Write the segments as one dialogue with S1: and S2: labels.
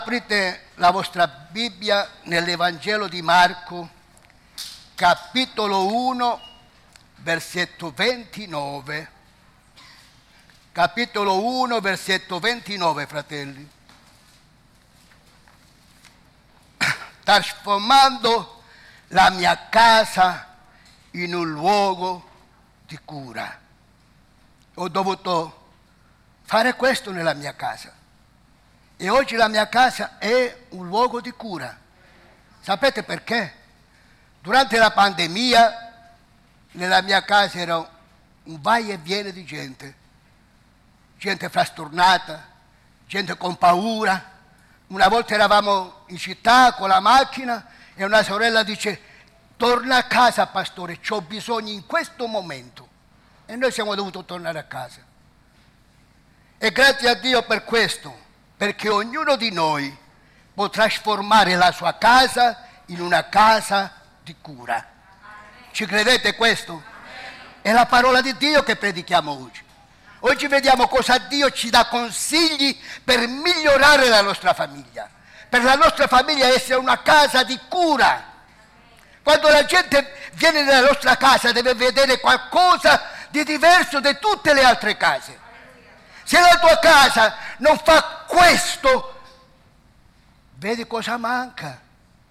S1: Aprite la vostra Bibbia nell'Evangelo di Marco, capitolo 1, versetto 29. Capitolo 1, versetto 29, fratelli. Trasformando la mia casa in un luogo di cura. Ho dovuto fare questo nella mia casa. E oggi la mia casa è un luogo di cura. Sapete perché? Durante la pandemia nella mia casa era un vai e viene di gente frastornata, gente con paura. Una volta eravamo in città con la macchina e una sorella dice: torna a casa, pastore, c'ho bisogno in questo momento. E noi siamo dovuti tornare a casa. E grazie a Dio per questo, perché ognuno di noi può trasformare la sua casa in una casa di cura. Ci credete questo? È la parola di Dio che predichiamo oggi. Oggi vediamo cosa Dio ci dà consigli per migliorare la nostra famiglia. Per la nostra famiglia essere una casa di cura. Quando la gente viene nella nostra casa deve vedere qualcosa di diverso da tutte le altre case. Se la tua casa non fa questo, vedi cosa manca.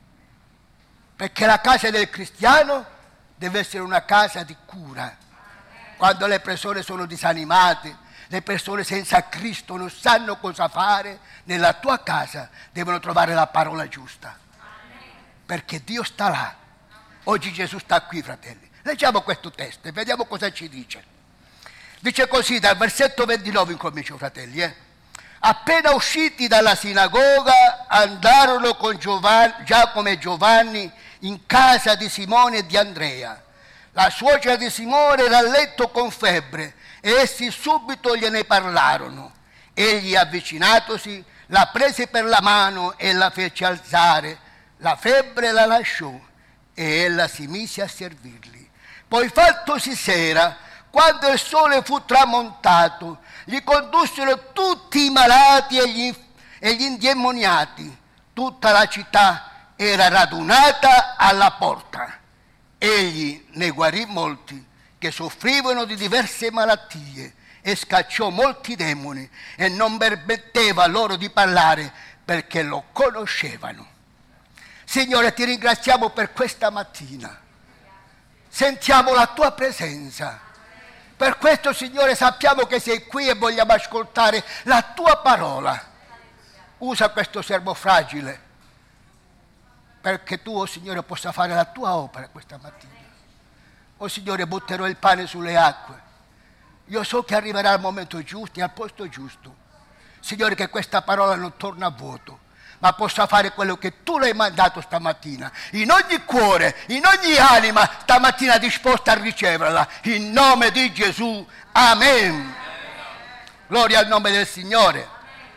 S1: Perché la casa del cristiano deve essere una casa di cura. Quando le persone sono disanimate, le persone senza Cristo non sanno cosa fare, nella tua casa devono trovare la parola giusta. Perché Dio sta là. Oggi Gesù sta qui, fratelli. Leggiamo questo testo e vediamo cosa ci dice. Dice così, dal versetto 29 incomincio, fratelli. Appena usciti dalla sinagoga, andarono con Giacomo e Giovanni in casa di Simone e di Andrea. La suocera di Simone era a letto con febbre e essi subito gliene parlarono. Egli, avvicinatosi, la prese per la mano e la fece alzare. La febbre la lasciò e ella si mise a servirli. Poi, fattosi sera, quando il sole fu tramontato, gli condussero tutti i malati e gli indemoniati. Tutta la città era radunata alla porta. Egli ne guarì molti che soffrivano di diverse malattie e scacciò molti demoni e non permetteva loro di parlare perché lo conoscevano. Signore, ti ringraziamo per questa mattina. Sentiamo la tua presenza. Per questo, Signore, sappiamo che sei qui e vogliamo ascoltare la tua parola. Usa questo servo fragile perché tu, oh Signore, possa fare la tua opera questa mattina. Oh Signore, butterò il pane sulle acque. Io so che arriverà al momento giusto e al posto giusto. Signore, che questa parola non torna a vuoto, ma possa fare quello che tu l'hai mandato stamattina, in ogni cuore, in ogni anima, stamattina disposta a riceverla, in nome di Gesù, amen. Gloria al nome del Signore.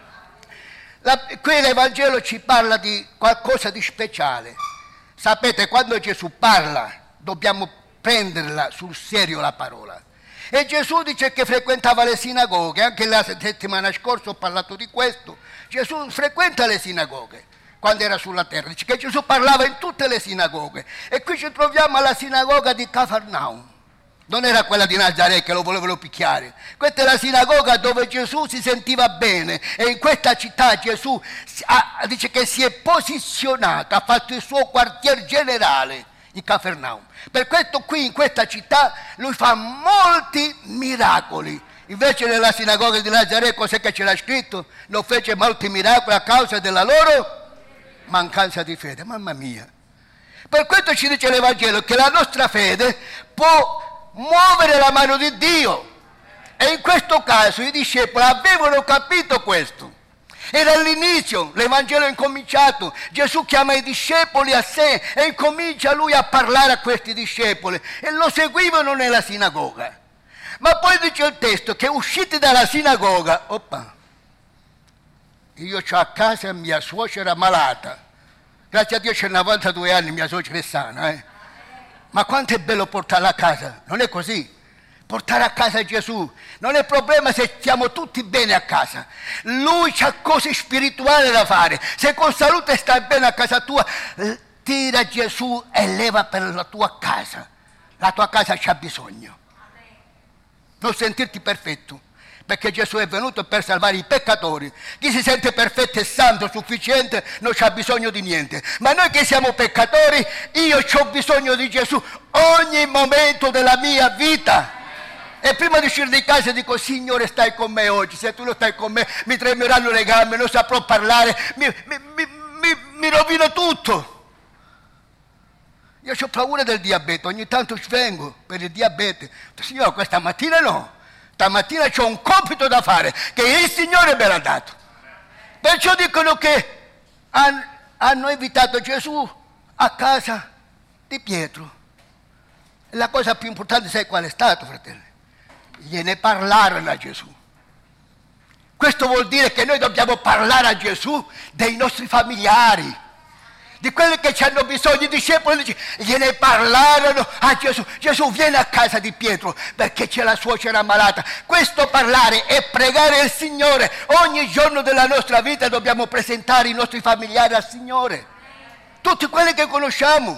S1: Qui l'Evangelo ci parla di qualcosa di speciale. Sapete, quando Gesù parla, dobbiamo prenderla sul serio la parola. E Gesù dice che frequentava le sinagoghe, anche la settimana scorsa ho parlato di questo. Gesù frequenta le sinagoghe quando era sulla terra, dice che Gesù parlava in tutte le sinagoghe. E qui ci troviamo alla sinagoga di Cafarnaum. Non era quella di Nazaret che lo volevano picchiare. Questa è la sinagoga dove Gesù si sentiva bene. E in questa città Gesù dice che si è posizionato, ha fatto il suo quartier generale in Cafarnaum. Per questo qui in questa città lui fa molti miracoli. Invece nella sinagoga di Nazaret cos'è che c'era scritto? Non fece molti miracoli a causa della loro mancanza di fede. Mamma mia. Per questo ci dice l'Evangelo che la nostra fede può muovere la mano di Dio. E in questo caso i discepoli avevano capito questo. Era all'inizio, l'Evangelo è incominciato, Gesù chiama i discepoli a sé e incomincia lui a parlare a questi discepoli e lo seguivano nella sinagoga. Ma poi dice il testo che usciti dalla sinagoga, io ho a casa mia suocera malata, grazie a Dio c'è 92 anni, mia suocera è sana, Ma quanto è bello portarla a casa, non è così? portare a casa Gesù. Non è problema se stiamo tutti bene a casa. Lui ha cose spirituali da fare. Se con salute stai bene a casa tua, tira Gesù e leva per la tua casa. La tua casa c'ha bisogno. Non sentirti perfetto, perché Gesù è venuto per salvare i peccatori. Chi si sente perfetto e santo, sufficiente, non c'ha bisogno di niente. Ma noi che siamo peccatori, io ho bisogno di Gesù ogni momento della mia vita. E prima di uscire di casa dico: Signore, stai con me oggi. Se tu non stai con me, mi tremeranno le gambe, non saprò parlare, mi rovino tutto. Io ho paura del diabete, ogni tanto svengo per il diabete. Signore, questa mattina no. Stamattina c'ho un compito da fare che il Signore me l'ha dato. Perciò dicono che hanno invitato Gesù a casa di Pietro. E la cosa più importante, sai qual è stato, fratelli? Gliene parlarono a Gesù. Questo vuol dire che noi dobbiamo parlare a Gesù dei nostri familiari, di quelli che ci hanno bisogno. I discepoli gliene parlarono a Gesù. Gesù, viene a casa di Pietro perché c'è la suocera malata. Questo parlare e pregare il Signore. Ogni giorno della nostra vita dobbiamo presentare i nostri familiari al Signore, tutti quelli che conosciamo.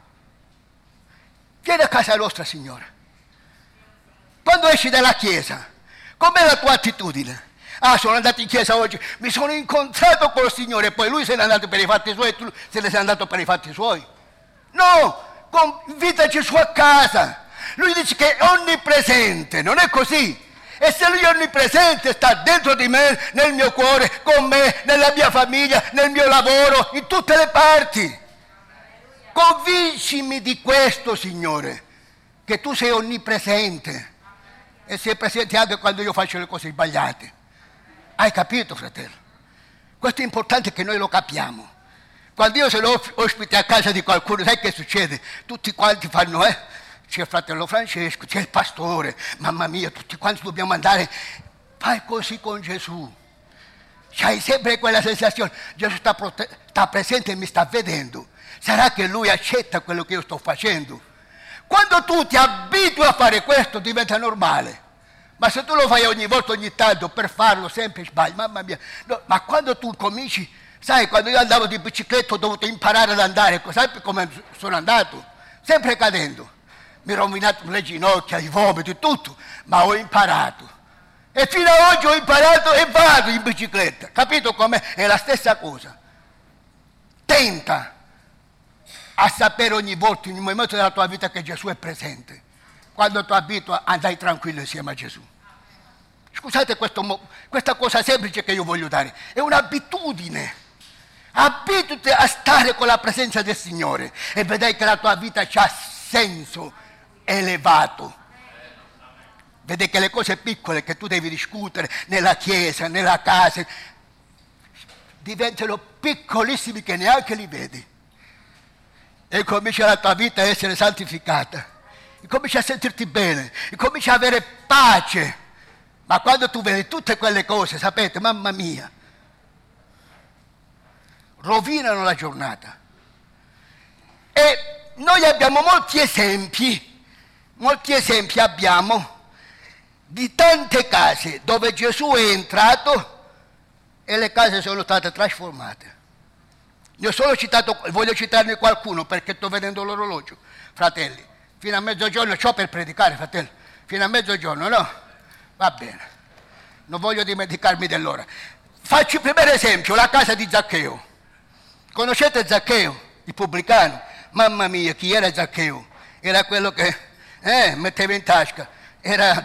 S1: Vieni a casa nostra, Signore. Quando esci dalla chiesa, com'è la tua attitudine? Ah, sono andato in chiesa oggi, mi sono incontrato col Signore, poi lui se n'è andato per i fatti suoi e tu se ne sei andato per i fatti suoi. No, invita Gesù a casa. Lui dice che è onnipresente, non è così. E se lui è onnipresente, sta dentro di me, nel mio cuore, con me, nella mia famiglia, nel mio lavoro, in tutte le parti. Convincimi di questo, Signore, che tu sei onnipresente e sei presente anche quando io faccio le cose sbagliate. Hai capito, fratello? Questo è importante che noi lo capiamo. Quando io sono ospite a casa di qualcuno, sai che succede? Tutti quanti fanno, c'è il fratello Francesco, c'è il pastore, mamma mia, tutti quanti dobbiamo andare. Fai così con Gesù. C'hai sempre quella sensazione, Gesù sta presente e mi sta vedendo. Sarà che lui accetta quello che io sto facendo? Quando tu ti abitui a fare questo, diventa normale. Ma se tu lo fai ogni volta, ogni tanto, per farlo sempre sbagli, mamma mia. No, ma quando tu cominci, sai, quando io andavo di bicicletta ho dovuto imparare ad andare, sai come sono andato? Sempre cadendo. Mi ero rovinato le ginocchia, i vomiti, tutto, ma ho imparato. E fino ad oggi ho imparato e vado in bicicletta. Capito com'è? È la stessa cosa. Tenta a sapere ogni volta, in un momento della tua vita, che Gesù è presente. Quando tu abitui, andai tranquillo insieme a Gesù. Scusate questa cosa semplice che io voglio dare. È un'abitudine. Abituati a stare con la presenza del Signore e vedrai che la tua vita ha senso elevato. Vedi che le cose piccole che tu devi discutere nella chiesa, nella casa, diventano piccolissimi che neanche li vedi. E comincia la tua vita a essere santificata. E cominci a sentirti bene, e cominci a avere pace. Ma quando tu vedi tutte quelle cose, sapete, mamma mia, rovinano la giornata. E noi abbiamo molti esempi abbiamo di tante case dove Gesù è entrato e le case sono state trasformate. Ne ho solo citato, voglio citarne qualcuno perché sto vedendo l'orologio, fratelli. Fino a mezzogiorno c'ho per predicare, fratello. Fino a mezzogiorno, no? Va bene. Non voglio dimenticarmi dell'ora. Faccio il primo esempio, la casa di Zaccheo. Conoscete Zaccheo, il pubblicano? Mamma mia, chi era Zaccheo? Era quello che metteva in tasca. Era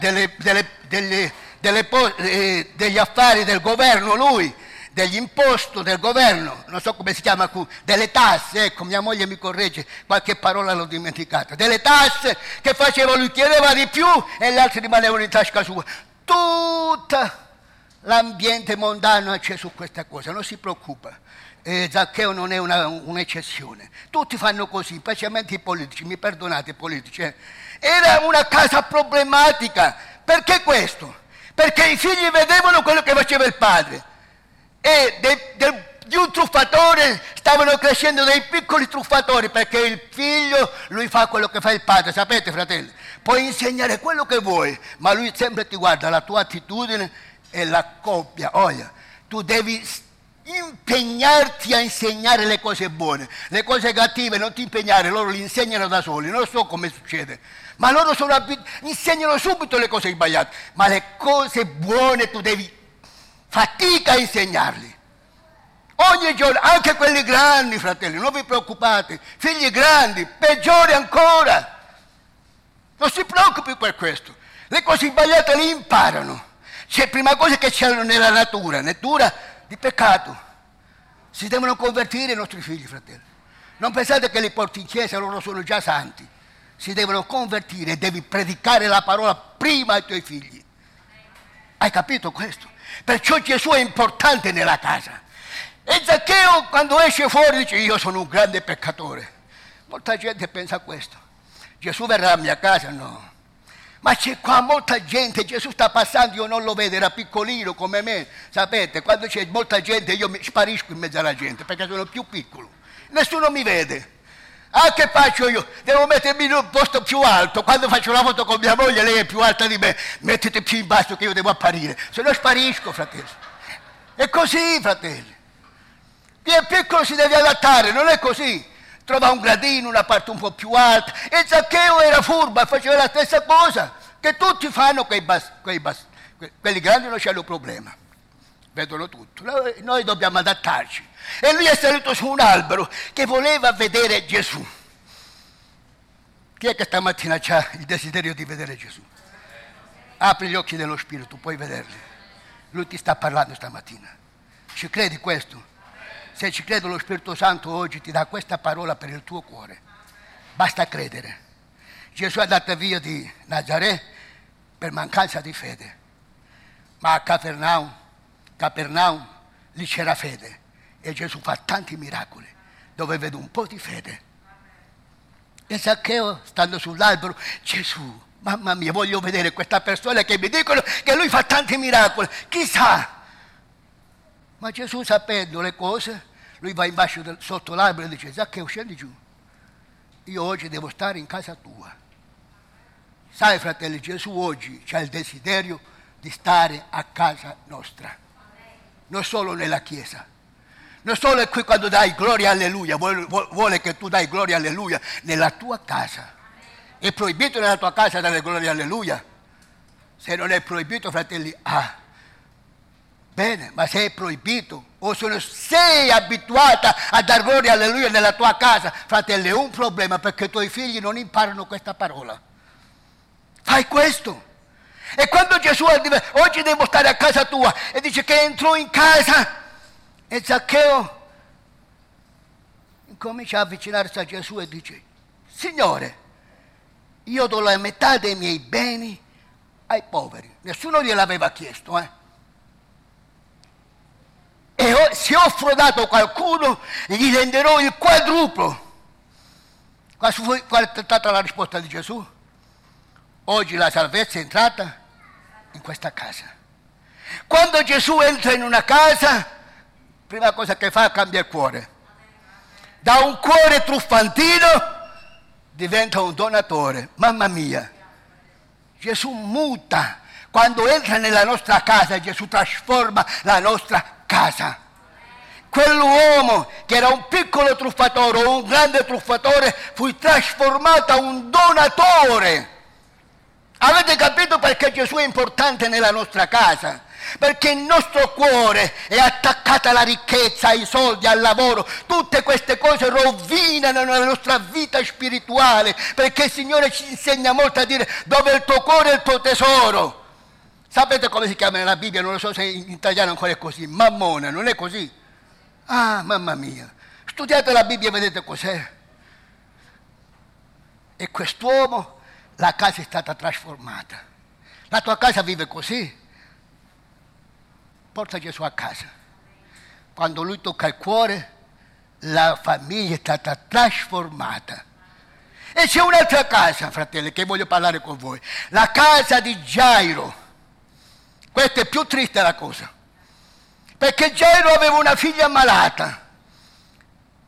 S1: degli affari del governo, lui. Degli imposti del governo, non so come si chiama qui, delle tasse, ecco, mia moglie mi corregge, qualche parola l'ho dimenticata, delle tasse che faceva lui, chiedeva di più e gli altri rimanevano in tasca sua. Tutto l'ambiente mondano c'è su questa cosa, non si preoccupa. Zaccheo non è un'eccezione. Tutti fanno così, specialmente i politici, mi perdonate politici. Era una casa problematica. Perché questo? Perché i figli vedevano quello che faceva il padre. E di un truffatore stavano crescendo dei piccoli truffatori, perché il figlio, lui fa quello che fa il padre, sapete, fratelli? puoi insegnare quello che vuoi, ma lui sempre ti guarda la tua attitudine e la coppia. Olha, tu devi impegnarti a insegnare le cose buone. Le cose cattive non ti impegnare, loro le insegnano da soli, non so come succede. Ma loro insegnano subito le cose sbagliate, ma le cose buone tu devi fatica a insegnarli. Ogni giorno, anche quelli grandi, fratelli, non vi preoccupate, figli grandi, peggiori ancora. Non si preoccupi per questo. Le cose sbagliate le imparano. C'è prima cosa che c'è nella natura di peccato. Si devono convertire i nostri figli, fratelli. Non pensate che li porti in chiesa, loro sono già santi. Si devono convertire e devi predicare la parola prima ai tuoi figli. Hai capito questo? Perciò Gesù è importante nella casa. E Zaccheo quando esce fuori dice io sono un grande peccatore. Molta gente pensa questo. Gesù verrà alla mia casa? No. Ma c'è qua molta gente, Gesù sta passando, io non lo vedo, era piccolino come me. Sapete, quando c'è molta gente io sparisco in mezzo alla gente perché sono più piccolo. Nessuno mi vede. Ah, che faccio io? Devo mettermi in un posto più alto. Quando faccio la foto con mia moglie, lei è più alta di me. Mettete più in basso che io devo apparire. Se no sparisco, fratelli. È così, fratelli. Chi è piccolo si deve adattare, non è così. Trova un gradino, una parte un po' più alta. E Zaccheo era furbo e faceva la stessa cosa che tutti fanno, quelli grandi non c'hanno problema. Vedono tutto. Noi dobbiamo adattarci. E lui è salito su un albero che voleva vedere Gesù. Chi è che stamattina ha il desiderio di vedere Gesù? Apri gli occhi dello Spirito, puoi vederli. Lui ti sta parlando stamattina. Ci credi questo? Se ci crede lo Spirito Santo oggi ti dà questa parola per il tuo cuore. Basta credere. Gesù è andato via di Nazaret per mancanza di fede. Ma a Capernaum lì c'era fede. E Gesù fa tanti miracoli dove vedo un po' di fede. E Zaccheo, stando sull'albero, Gesù, mamma mia, voglio vedere questa persona che mi dicono che lui fa tanti miracoli. Chissà. Ma Gesù, sapendo le cose, lui va in basso sotto l'albero e dice: Zaccheo, scendi giù. Io oggi devo stare in casa tua. Sai, fratelli, Gesù oggi ha il desiderio di stare a casa nostra. Non solo nella chiesa. Non solo qui quando dai gloria alleluia, vuole che tu dai gloria alleluia nella tua casa. È proibito nella tua casa dare gloria alleluia? Se non è proibito, fratelli, bene, ma se è proibito o se sei abituata a dar gloria alleluia nella tua casa, fratelli, è un problema perché i tuoi figli non imparano questa parola. Fai questo. E quando Gesù dice oggi devo stare a casa tua e dice che entrò in casa e Zaccheo comincia a avvicinarsi a Gesù e dice: Signore, io do la metà dei miei beni ai poveri. Nessuno gliel'aveva chiesto, E se ho frodato qualcuno, gli renderò il quadruplo. Qual è stata la risposta di Gesù? Oggi la salvezza è entrata in questa casa. Quando Gesù entra in una casa, prima cosa che fa, cambia il cuore. Da un cuore truffantino diventa un donatore. Mamma mia. Gesù muta. Quando entra nella nostra casa, Gesù trasforma la nostra casa. Quell'uomo che era un piccolo truffatore o un grande truffatore fu trasformato a un donatore. Avete capito perché Gesù è importante nella nostra casa? Perché il nostro cuore è attaccato alla ricchezza, ai soldi, al lavoro. Tutte queste cose rovinano la nostra vita spirituale, perché il Signore ci insegna molto a dire: dove è il tuo cuore è il tuo tesoro. Sapete come si chiama nella Bibbia? Non lo so se in italiano ancora è così. Mammona, non è così? Ah, mamma mia. Studiate la Bibbia e vedete cos'è. E quest'uomo, la casa è stata trasformata. La tua casa vive così? Porta Gesù a casa. Quando lui tocca il cuore, la famiglia è stata trasformata. E c'è un'altra casa, fratelli, che voglio parlare con voi. La casa di Gairo. Questa è più triste la cosa. Perché Gairo aveva una figlia malata.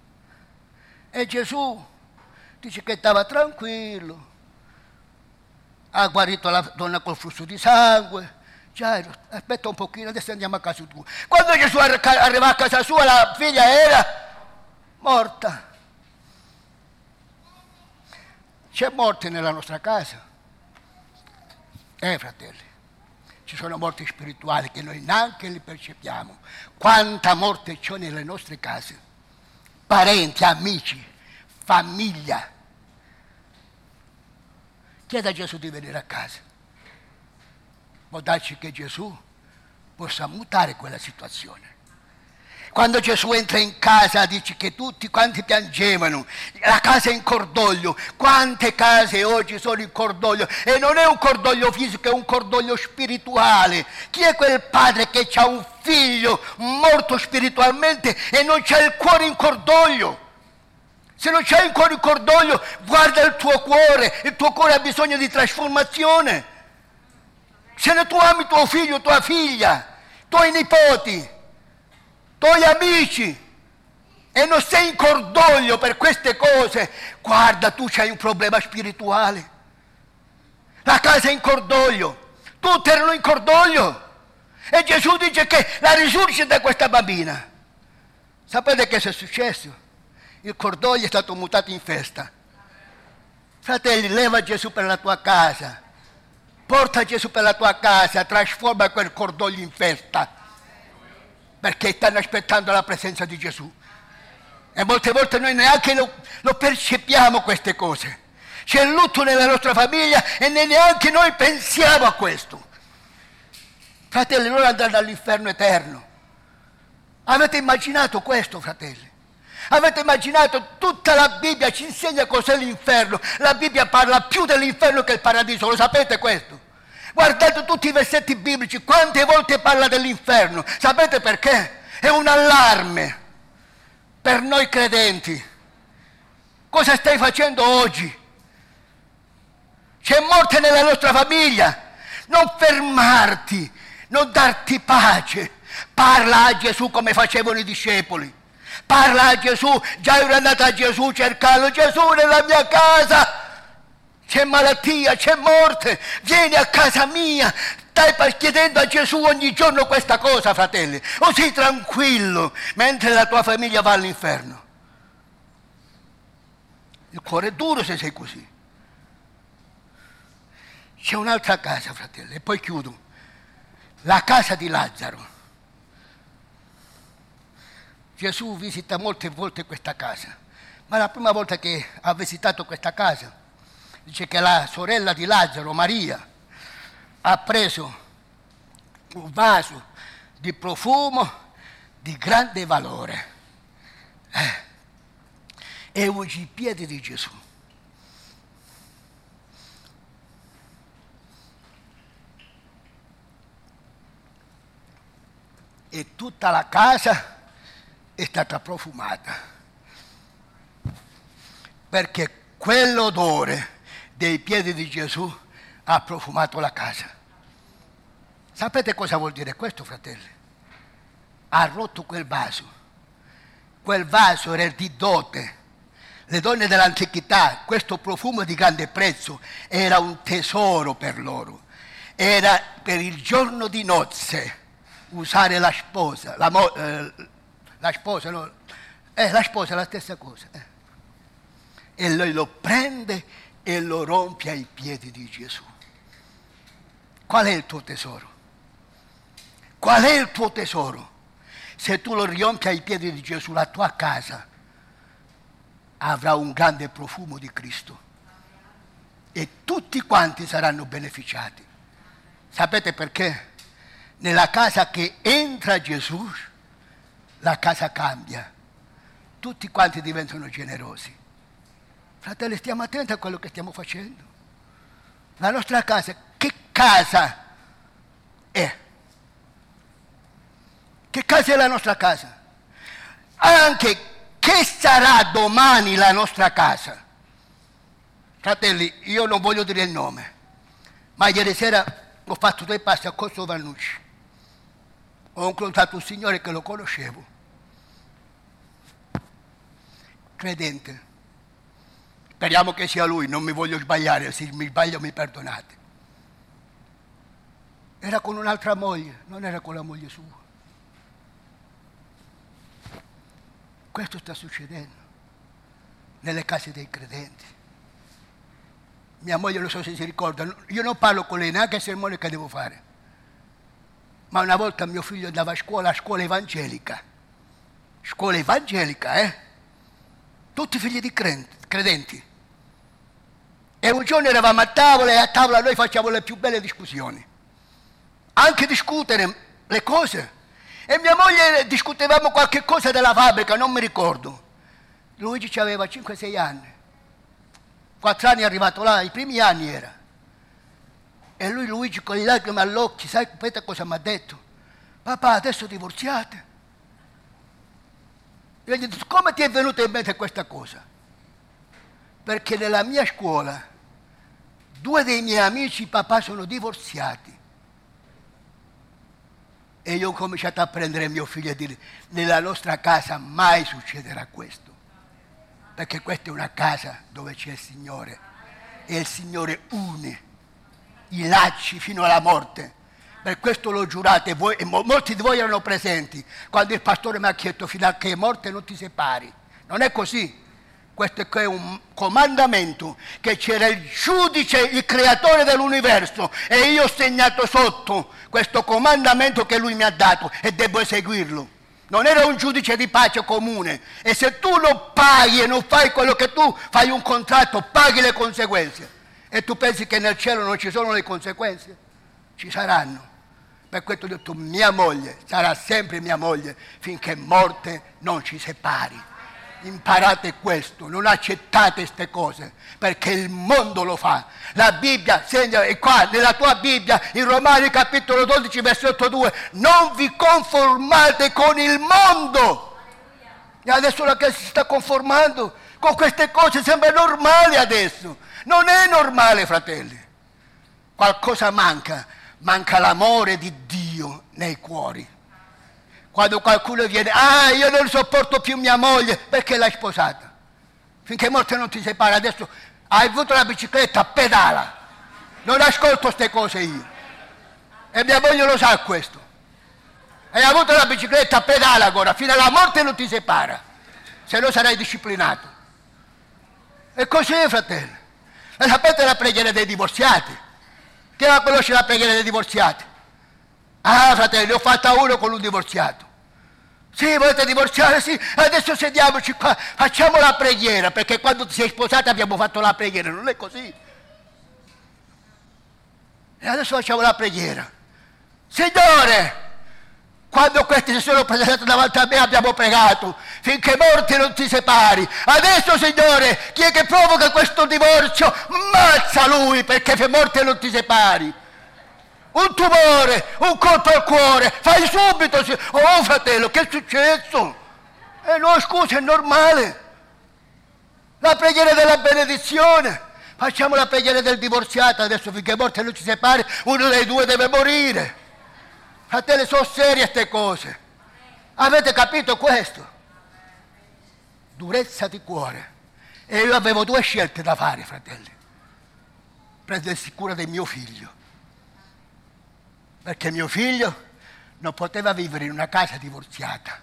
S1: E Gesù dice che stava tranquillo. ha guarito la donna col flusso di sangue. Gairo, aspetta un pochino, adesso andiamo a casa tua. Quando Gesù arriva a casa sua, la figlia era morta. C'è morte nella nostra casa. Fratelli, ci sono morti spirituali che noi neanche li percepiamo. Quanta morte c'è nelle nostre case. Parenti, amici, famiglia. Chieda a Gesù di venire a casa. Può darci che Gesù possa mutare quella situazione. Quando Gesù entra in casa dice che tutti quanti piangevano, la casa è in cordoglio. Quante case oggi sono in cordoglio? E non è un cordoglio fisico, è un cordoglio spirituale. Chi è quel padre che ha un figlio morto spiritualmente e non c'ha il cuore in cordoglio? Se non c'hai il cuore in cordoglio, guarda il tuo cuore ha bisogno di trasformazione. Se tu ami tuo figlio, tua figlia, tuoi nipoti, tuoi amici e non sei in cordoglio per queste cose, guarda, tu c'hai un problema spirituale. La casa è in cordoglio, tutti erano in cordoglio. E Gesù dice che la risorsa di questa bambina. Sapete che è successo? Il cordoglio è stato mutato in festa. Fratelli, leva Gesù per la tua casa. Porta Gesù per la tua casa, trasforma quel cordoglio in festa. Perché stanno aspettando la presenza di Gesù. E molte volte noi neanche lo percepiamo queste cose. C'è lutto nella nostra famiglia e neanche noi pensiamo a questo. Fratelli, loro andranno all'inferno eterno. Avete immaginato questo, fratelli? Avete immaginato? Tutta la Bibbia ci insegna cos'è l'inferno. La Bibbia parla più dell'inferno che del paradiso, lo sapete questo? Guardate tutti i versetti biblici, quante volte parla dell'inferno. Sapete perché? È un allarme per noi credenti. Cosa stai facendo oggi? C'è morte nella nostra famiglia. Non fermarti, non darti pace. Parla a Gesù come facevano i discepoli. Parla a Gesù. Già ero andato a Gesù cercando. Gesù, nella mia casa c'è malattia, c'è morte. Vieni a casa mia. Stai chiedendo a Gesù ogni giorno questa cosa, fratelli. O sei tranquillo mentre la tua famiglia va all'inferno. Il cuore è duro se sei così. C'è un'altra casa, fratelli, e poi chiudo. La casa di Lazzaro. Gesù visita molte volte questa casa, ma la prima volta che ha visitato questa casa, dice che la sorella di Lazzaro, Maria, ha preso un vaso di profumo di grande valore e unge i piedi di Gesù. E tutta la casa è stata profumata, perché quell'odore dei piedi di Gesù ha profumato la casa. Sapete cosa vuol dire questo, fratelli? Ha rotto quel vaso. Quel vaso era di dote. Le donne dell'antichità, questo profumo di grande prezzo era un tesoro per loro. Era per il giorno di nozze usare la sposa, la sposa, no? La sposa è la stessa cosa. E lei lo prende e lo rompe ai piedi di Gesù. Qual è il tuo tesoro? Qual è il tuo tesoro? Se tu lo riempi ai piedi di Gesù, la tua casa avrà un grande profumo di Cristo. E tutti quanti saranno beneficiati. Sapete perché? Nella casa che entra Gesù, la casa cambia. Tutti quanti diventano generosi. Fratelli, stiamo attenti a quello che stiamo facendo. La nostra casa, che casa è? Che casa è la nostra casa? Anche che sarà domani la nostra casa? Fratelli, io non voglio dire il nome, ma ieri sera ho fatto 2 passi a Corso Vannucci. Ho incontrato un signore che lo conoscevo, credente. Speriamo che sia lui, non mi voglio sbagliare, se mi sbaglio mi perdonate. Era con un'altra moglie, non era con la moglie sua. Questo sta succedendo nelle case dei credenti. Mia moglie, non so se si ricorda, io non parlo con lei neanche il sermone che devo fare, ma una volta mio figlio andava a scuola evangelica, tutti figli di credenti. E un giorno eravamo a tavola e a tavola noi facciamo le più belle discussioni, anche discutere le cose. E mia moglie discutevamo qualche cosa della fabbrica, non mi ricordo. Luigi aveva 5-6 anni, 4 anni è arrivato là, i primi anni era. E Luigi con le lacrime all'occhio, sai cosa mi ha detto? Papà, adesso divorziate. Io gli ho detto, come ti è venuta in mente questa cosa? Perché nella mia scuola 2 dei miei amici papà sono divorziati. E io ho cominciato a prendere mio figlio e dire, nella nostra casa mai succederà questo. Perché questa è una casa dove c'è il Signore. E il Signore une i lacci fino alla morte. Per questo lo giurate voi, e molti di voi erano presenti quando il pastore mi ha chiesto, fino a che morte non ti separi. Non è così. Questo è un comandamento che c'era il giudice, il creatore dell'universo, e io ho segnato sotto questo comandamento che lui mi ha dato e devo eseguirlo. Non era un giudice di pace comune, e se tu non paghi e non fai quello che tu fai un contratto, paghi le conseguenze. E tu pensi che nel cielo non ci sono le conseguenze? Ci saranno. Per questo ho detto, mia moglie sarà sempre mia moglie finché morte non ci separi. Imparate questo, non accettate queste cose, perché il mondo lo fa. La Bibbia segna, e qua nella tua Bibbia, in Romani capitolo 12, versetto 2, non vi conformate con il mondo. E adesso la Chiesa si sta conformando con queste cose, sembra normale adesso. Non è normale, fratelli. Qualcosa manca l'amore di Dio nei cuori. Quando qualcuno viene, io non sopporto più mia moglie, perché l'hai sposata? Finché morte non ti separa, adesso hai avuto la bicicletta, pedala. Non ascolto queste cose io. E mia moglie lo sa questo. Hai avuto la bicicletta, pedala ancora, fino alla morte non ti separa, se no sarai disciplinato. E così, fratelli. E sapete la preghiera dei divorziati? Chi la conosce la preghiera dei divorziati? Fratelli, ho fatta uno con un divorziato. Sì, volete divorziare? Sì, adesso sediamoci qua, facciamo la preghiera, perché quando ti sei sposata abbiamo fatto la preghiera, non è così. E adesso facciamo la preghiera. Signore, quando questi si sono presentati davanti a me abbiamo pregato, finché morte non ti separi. Adesso, Signore, chi è che provoca questo divorzio? Ammazza lui, perché per morte non ti separi. Un tumore, un colpo al cuore, fai subito. Oh fratello, che è successo? No, scusa, è normale. La preghiera della benedizione. Facciamo la preghiera del divorziato, adesso finché morte non ci separi, uno dei due deve morire. Fratelli, sono serie queste cose. Avete capito questo? Durezza di cuore. E io avevo 2 scelte da fare, fratelli. Prendersi cura del mio figlio. Perché mio figlio non poteva vivere in una casa divorziata.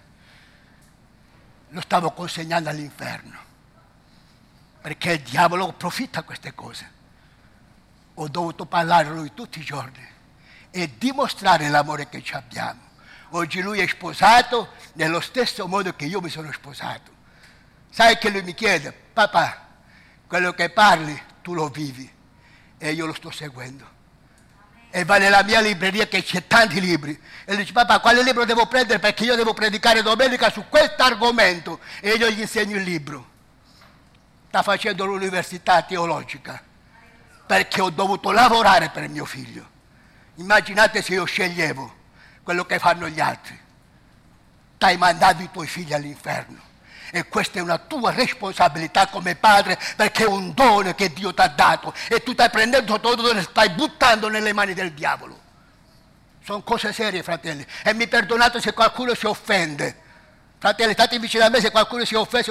S1: Lo stavo consegnando all'inferno. Perché il diavolo approfitta queste cose. Ho dovuto parlare a lui tutti i giorni e dimostrare l'amore che ci abbiamo. Oggi lui è sposato nello stesso modo che io mi sono sposato. Sai che lui mi chiede, papà, quello che parli tu lo vivi e io lo sto seguendo. E va nella mia libreria che c'è tanti libri e dice, papà, quale libro devo prendere perché io devo predicare domenica su questo argomento, e io gli insegno il libro. Sta facendo l'università teologica perché ho dovuto lavorare per mio figlio. Immaginate se io sceglievo quello che fanno gli altri. Stai mandando i tuoi figli all'inferno. E questa è una tua responsabilità come padre, perché è un dono che Dio ti ha dato e tu stai prendendo tutto e stai buttando nelle mani del diavolo. Sono cose serie, fratelli, e mi perdonate se qualcuno si offende. Fratelli, state vicino a me, se qualcuno si è offeso,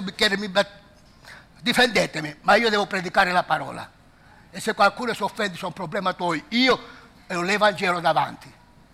S1: difendetemi, ma io devo predicare la parola. E se qualcuno si offende, sono un problema tuo. Io e l'Evangelo davanti.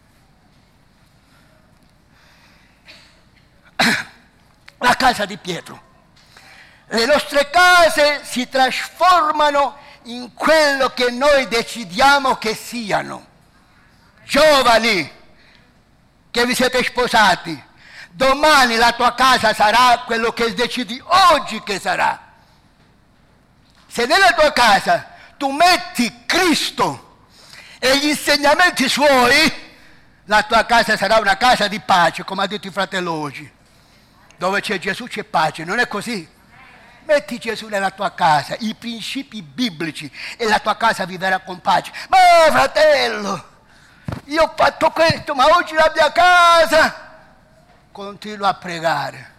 S1: La casa di Pietro. Le nostre case si trasformano in quello che noi decidiamo che siano. Giovani che vi siete sposati, domani la tua casa sarà quello che decidi oggi che sarà. Se nella tua casa tu metti Cristo e gli insegnamenti suoi, la tua casa sarà una casa di pace, come ha detto il fratello oggi. Dove c'è Gesù c'è pace, non è così? Metti Gesù nella tua casa, i principi biblici, e la tua casa vivrà con pace. Ma fratello, io ho fatto questo, ma oggi la mia casa... Continua a pregare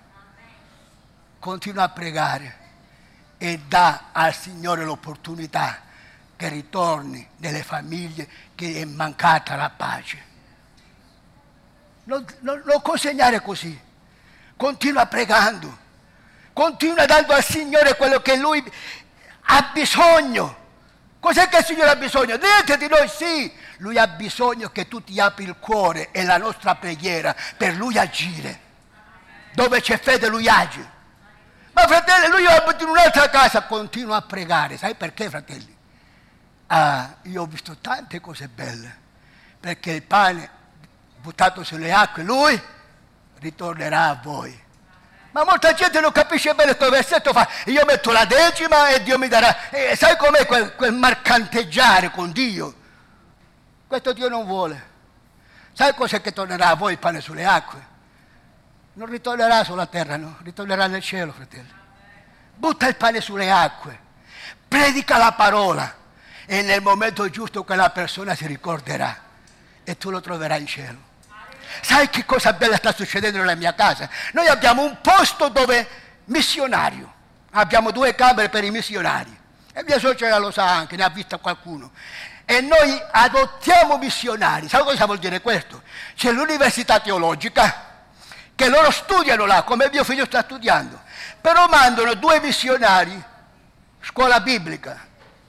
S1: e dà al Signore l'opportunità che ritorni nelle famiglie che è mancata la pace. Non consegnare così, continua pregando, continua dando al Signore quello che Lui ha bisogno. Cos'è che il Signore ha bisogno? Dite di noi sì, Lui ha bisogno che tu ti apri il cuore e la nostra preghiera per Lui agire. Dove c'è fede Lui age. Ma fratelli, Lui abita in un'altra casa, continua a pregare. Sai perché, fratelli? Io ho visto tante cose belle, perché il pane buttato sulle acque, Lui ritornerà a voi. Ma molta gente non capisce bene questo versetto, fa, io metto la decima e Dio mi darà. Sai com'è quel mercanteggiare con Dio? Questo Dio non vuole. Sai cos'è che tornerà a voi il pane sulle acque? Non ritornerà sulla terra, no? Ritornerà nel cielo, fratelli. Butta il pane sulle acque, predica la parola e nel momento giusto quella persona si ricorderà e tu lo troverai in cielo. Sai che cosa bella sta succedendo nella mia casa? Noi abbiamo un posto dove missionario, abbiamo 2 camere per i missionari e mia suocera lo sa anche, ne ha vista qualcuno. E noi adottiamo missionari. Sai cosa vuol dire questo? C'è l'università teologica, che loro studiano là, come mio figlio sta studiando, però mandano 2 missionari, scuola biblica,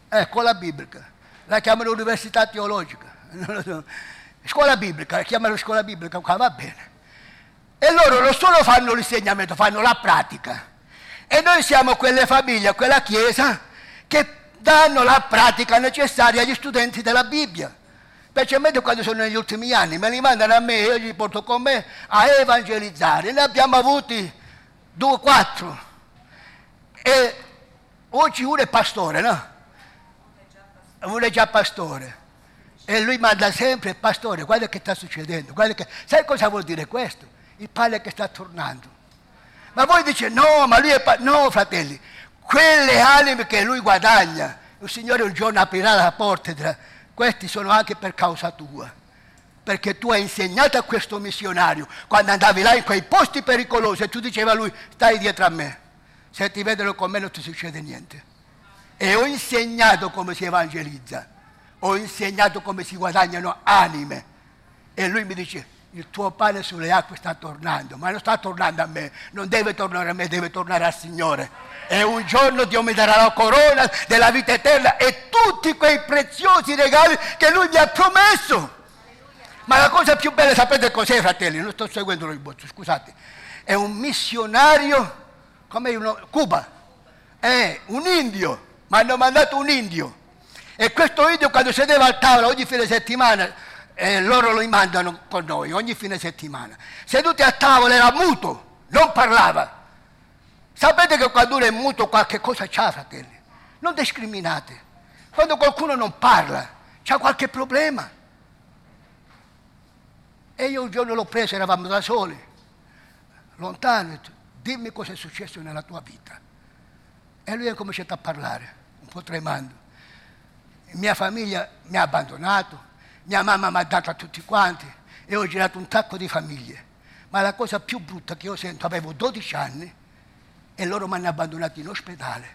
S1: la chiamano università teologica, non lo so. Scuola biblica, la chiamano scuola biblica, qua va bene. E loro non solo fanno l'insegnamento, fanno la pratica. E noi siamo quelle famiglie, quella chiesa, che danno la pratica necessaria agli studenti della Bibbia. Specialmente quando sono negli ultimi anni, me li mandano a me, io li porto con me a evangelizzare. Ne abbiamo avuti 2, 4. E oggi uno è pastore, no? Uno è già pastore. E lui manda sempre, pastore, guarda che sta succedendo. Sai cosa vuol dire questo? Il pane che sta tornando. Ma voi dite, no, ma lui è no, fratelli, quelle anime che lui guadagna, il Signore un giorno aprirà la porta, questi sono anche per causa tua. Perché tu hai insegnato a questo missionario, quando andavi là in quei posti pericolosi, e tu dicevi a lui, stai dietro a me, se ti vedono con me non ti succede niente. E ho insegnato come si evangelizza. Ho insegnato come si guadagnano anime. E lui mi dice, il tuo pane sulle acque sta tornando, ma non sta tornando a me, non deve tornare a me, deve tornare al Signore. E un giorno Dio mi darà la corona della vita eterna e tutti quei preziosi regali che Lui mi ha promesso. Ma la cosa più bella, sapete cos'è, fratelli? Non sto seguendo il bozzo, scusate. È un missionario, come Cuba, è un indio, mi hanno mandato un indio. E questo indio quando sedeva al tavolo ogni fine settimana, loro lo mandano con noi, ogni fine settimana. Seduti a tavola era muto, non parlava. Sapete che quando uno è muto qualche cosa c'ha, fratelli? Non discriminate. Quando qualcuno non parla, c'ha qualche problema. E io un giorno l'ho preso, eravamo da soli, lontano, ho detto, dimmi cosa è successo nella tua vita. E lui ha cominciato a parlare, un po' tremando. Mia famiglia mi ha abbandonato, mia mamma mi ha dato a tutti quanti e ho girato un sacco di famiglie. Ma la cosa più brutta che io sento, avevo 12 anni e loro mi hanno abbandonato in ospedale.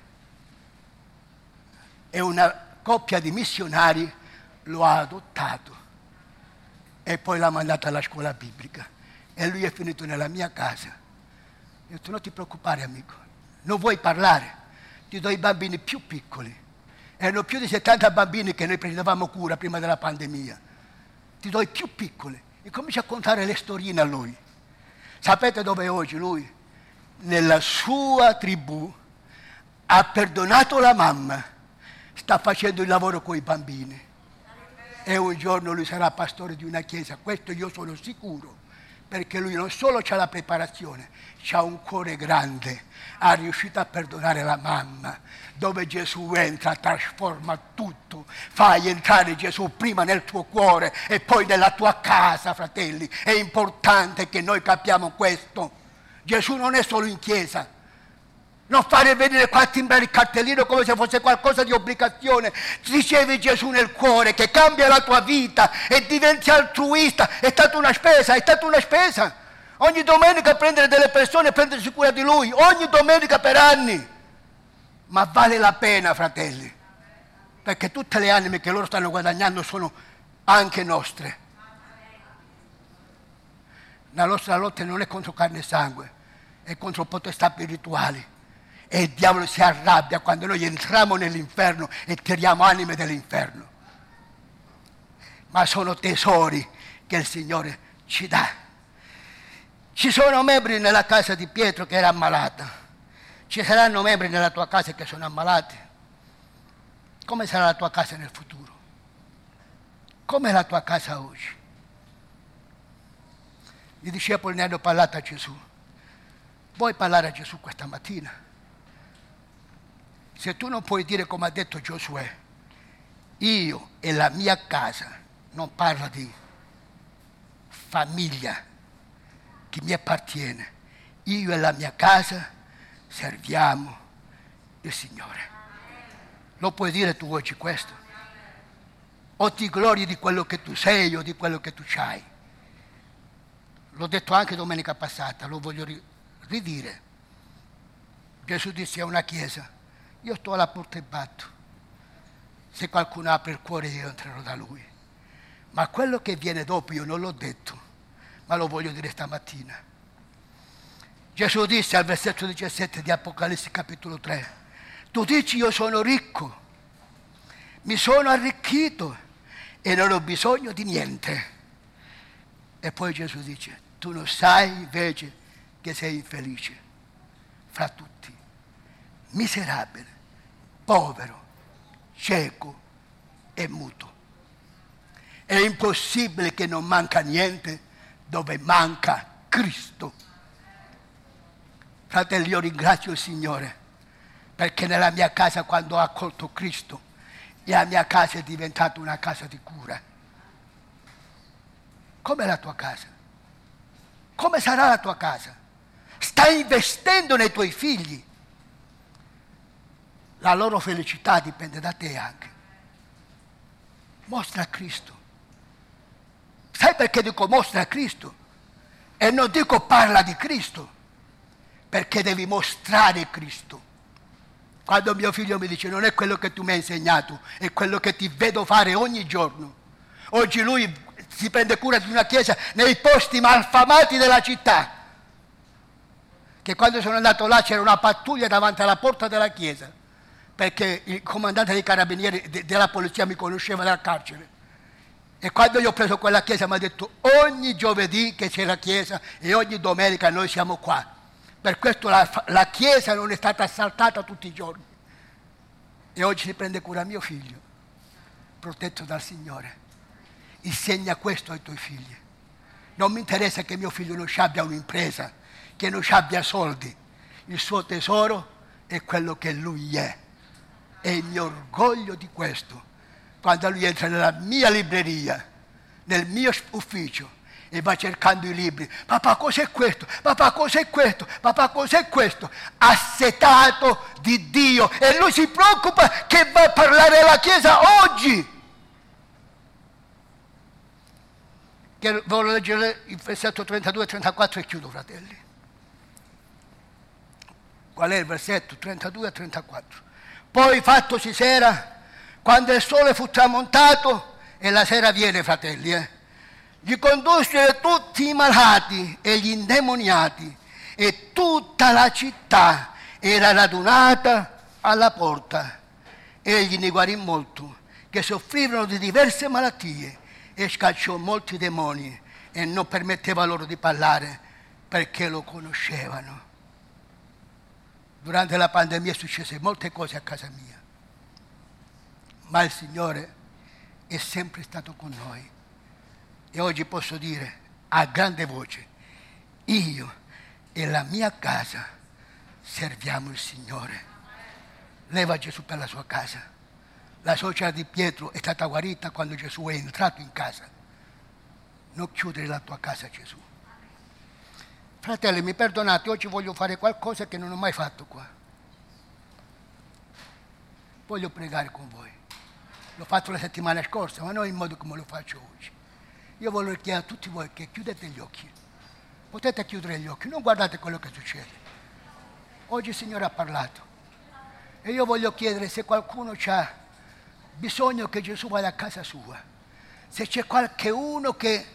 S1: E una coppia di missionari lo ha adottato e poi l'ha mandato alla scuola biblica. E lui è finito nella mia casa. Io ho detto, non ti preoccupare amico, non vuoi parlare, ti do i bambini più piccoli. Erano più di 70 bambini che noi prendevamo cura prima della pandemia. ti do i più piccoli. E comincia a contare le storiene a lui. Sapete dove è oggi lui? Nella sua tribù ha perdonato la mamma, sta facendo il lavoro con i bambini. E un giorno lui sarà pastore di una chiesa, questo io sono sicuro, perché lui non solo ha la preparazione, ha un cuore grande, ha riuscito a perdonare la mamma. Dove Gesù entra, trasforma tutto. Fai entrare Gesù prima nel tuo cuore e poi nella tua casa, fratelli. È importante che noi capiamo questo. Gesù non è solo in chiesa. Non fare venire qua a timbrare il cartellino come se fosse qualcosa di obbligazione. Ricevi Gesù nel cuore che cambia la tua vita e diventi altruista. È stata una spesa, è stata una spesa. Ogni domenica prendere delle persone e prendersi cura di lui. Ogni domenica per anni. Ma vale la pena, fratelli, perché tutte le anime che loro stanno guadagnando sono anche nostre. La nostra lotta non è contro carne e sangue, è contro potestà spirituali. E il diavolo si arrabbia quando noi entriamo nell'inferno e tiriamo anime dell'inferno. Ma sono tesori che il Signore ci dà. Ci sono membri nella casa di Pietro che era ammalata. Ci saranno membri nella tua casa che sono ammalati. Come sarà la tua casa nel futuro? Com'è la tua casa oggi? I discepoli ne hanno parlato a Gesù. Vuoi parlare a Gesù questa mattina? Se tu non puoi dire come ha detto Giosuè, io e la mia casa, non parla di famiglia che mi appartiene, io e la mia casa serviamo il Signore. Lo puoi dire tu oggi questo? O ti glori di quello che tu sei o di quello che tu hai? L'ho detto anche domenica passata, lo voglio ridire. Gesù disse a una chiesa, io sto alla porta e batto. Se qualcuno apre il cuore io entrerò da lui. Ma quello che viene dopo io non l'ho detto, ma lo voglio dire stamattina. Gesù disse al versetto 17 di Apocalisse capitolo 3, tu dici io sono ricco, mi sono arricchito e non ho bisogno di niente. E poi Gesù dice, tu non sai invece che sei infelice fra tutti, miserabile, povero, cieco e muto. È impossibile che non manca niente dove manca Cristo. Fratelli, io ringrazio il Signore perché nella mia casa, quando ho accolto Cristo, la mia casa è diventata una casa di cura. Com'è la tua casa? Come sarà la tua casa? Stai investendo nei tuoi figli. La loro felicità dipende da te anche. Mostra Cristo. Sai perché dico mostra Cristo? E non dico parla di Cristo. Perché devi mostrare Cristo. Quando mio figlio mi dice non è quello che tu mi hai insegnato, è quello che ti vedo fare ogni giorno. Oggi lui si prende cura di una chiesa nei posti malfamati della città. Che quando sono andato là c'era una pattuglia davanti alla porta della chiesa, perché il comandante dei carabinieri della polizia mi conosceva dal carcere. E quando io ho preso quella chiesa mi ha detto ogni giovedì che c'è la chiesa e ogni domenica noi siamo qua. Per questo la chiesa non è stata assaltata tutti i giorni. E oggi si prende cura mio figlio, protetto dal Signore. Insegna questo ai tuoi figli. Non mi interessa che mio figlio non abbia un'impresa, che non abbia soldi. Il suo tesoro è quello che lui è. E mi orgoglio di questo. Quando lui entra nella mia libreria, nel mio ufficio, e va cercando i libri. Papà, cos'è questo? Papà, cos'è questo? Papà, cos'è questo? Assetato di Dio. E lui si preoccupa che va a parlare alla Chiesa oggi. Che voglio leggere il versetto 32 e 34 e chiudo, fratelli. Qual è il versetto? 32 e 34. Poi fattosi sera, quando il sole fu tramontato, e la sera viene, fratelli, gli condussero tutti i malati e gli indemoniati e tutta la città era radunata alla porta. Egli ne guarì molto, che soffrivano di diverse malattie e scacciò molti demoni e non permetteva loro di parlare perché lo conoscevano. Durante la pandemia successe molte cose a casa mia, ma il Signore è sempre stato con noi. E oggi posso dire a grande voce, io e la mia casa serviamo il Signore. Leva Gesù per la sua casa. La suocera di Pietro è stata guarita quando Gesù è entrato in casa. Non chiudere la tua casa, Gesù. Fratelli, mi perdonate, oggi voglio fare qualcosa che non ho mai fatto qua. Voglio pregare con voi. L'ho fatto la settimana scorsa, ma non in modo come lo faccio oggi. Io voglio chiedere a tutti voi che chiudete gli occhi. Potete chiudere gli occhi, non guardate quello che succede. Oggi il Signore ha parlato. E io voglio chiedere se qualcuno ha bisogno che Gesù vada a casa sua. Se c'è qualcuno che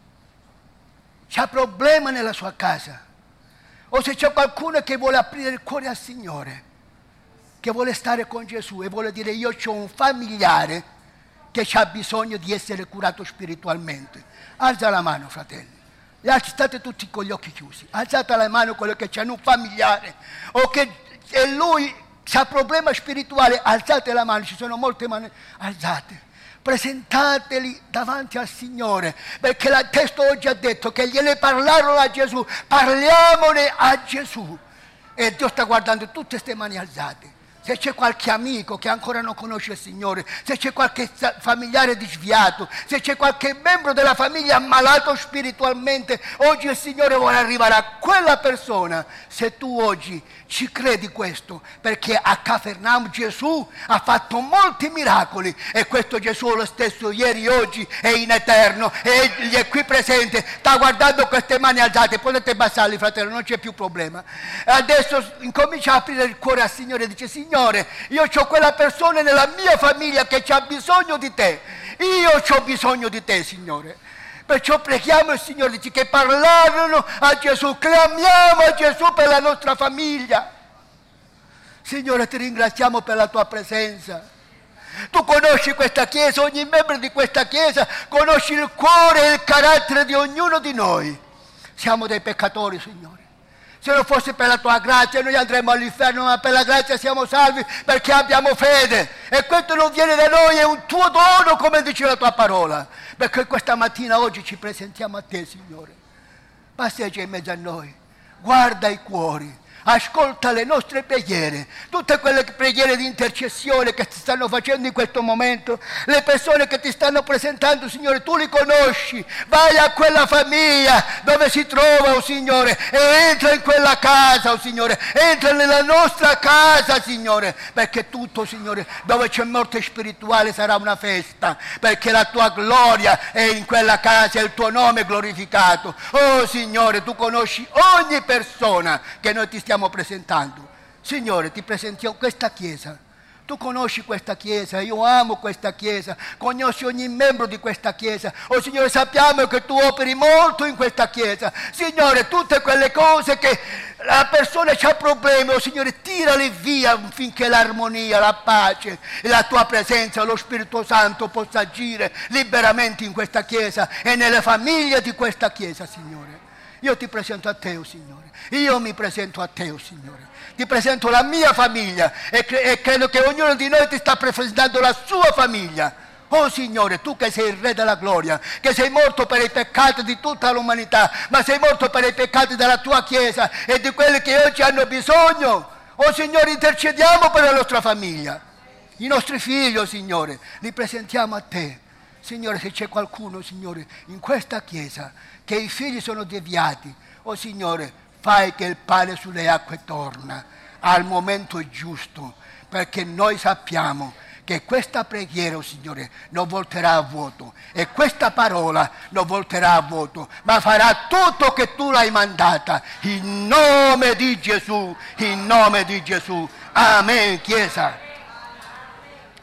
S1: ha problema nella sua casa, o se c'è qualcuno che vuole aprire il cuore al Signore, che vuole stare con Gesù e vuole dire io ho un familiare che ha bisogno di essere curato spiritualmente. Alza la mano, fratelli. Gli altri state tutti con gli occhi chiusi. Alzate la mano quello che hanno un familiare o che e lui ha problema spirituale. Alzate la mano, ci sono molte mani. Alzate. Presentateli davanti al Signore, perché il testo oggi ha detto che gliene parlarono a Gesù, parliamone a Gesù. E Dio sta guardando tutte queste mani alzate. Se c'è qualche amico che ancora non conosce il Signore, se c'è qualche familiare disviato, se c'è qualche membro della famiglia ammalato spiritualmente, oggi il Signore vuole arrivare a quella persona. Se tu oggi ci credi questo, perché a Cafarnaum Gesù ha fatto molti miracoli e questo Gesù è lo stesso ieri, oggi e in eterno, e egli è qui presente, sta guardando queste mani alzate. Potete abbassarli, fratello, non c'è più problema. Adesso incomincia a aprire il cuore al Signore e dice Signore, io ho quella persona nella mia famiglia che ha bisogno di te, io ho bisogno di te, Signore. Perciò preghiamo il Signore, dice che parlarono a Gesù, clamiamo a Gesù per la nostra famiglia. Signore, ti ringraziamo per la tua presenza. Tu conosci questa Chiesa, ogni membro di questa Chiesa, conosci il cuore e il carattere di ognuno di noi. Siamo dei peccatori, Signore. Se non fosse per la tua grazia noi andremo all'inferno, ma per la grazia siamo salvi perché abbiamo fede. E questo non viene da noi, è un tuo dono, come dice la tua parola. Perché questa mattina, oggi ci presentiamo a te, Signore. Passeggia in mezzo a noi, guarda i cuori, ascolta le nostre preghiere, tutte quelle preghiere di intercessione che ti stanno facendo in questo momento, le persone che ti stanno presentando, Signore, tu li conosci. Vai a quella famiglia dove si trova, oh Signore, e entra in quella casa, oh Signore, entra nella nostra casa, Signore, perché tutto, Signore, dove c'è morte spirituale sarà una festa, perché la tua gloria è in quella casa e il tuo nome è glorificato. Oh Signore, tu conosci ogni persona che noi ti stiamo presentando. Signore, ti presentiamo questa Chiesa. Tu conosci questa Chiesa, io amo questa Chiesa, conosci ogni membro di questa Chiesa. Oh Signore, sappiamo che tu operi molto in questa Chiesa. Signore, tutte quelle cose che la persona ha problemi, oh Signore, tirali via finché l'armonia, la pace e la tua presenza, lo Spirito Santo possa agire liberamente in questa Chiesa e nelle famiglie di questa Chiesa, Signore. Io ti presento a te, oh Signore. Io mi presento a te, oh Signore. Ti presento la mia famiglia e credo che ognuno di noi ti sta presentando la sua famiglia. Oh Signore, tu che sei il Re della gloria, che sei morto per i peccati di tutta l'umanità, ma sei morto per i peccati della tua Chiesa e di quelli che oggi hanno bisogno. Oh Signore, intercediamo per la nostra famiglia. I nostri figli, oh Signore, li presentiamo a te. Signore, se c'è qualcuno, Signore, in questa Chiesa che i figli sono deviati, oh Signore, fai che il pane sulle acque torna al momento giusto, perché noi sappiamo che questa preghiera, oh Signore, non volterà a vuoto e questa parola non volterà a vuoto, ma farà tutto che tu l'hai mandata, in nome di Gesù, in nome di Gesù. Amen, Chiesa.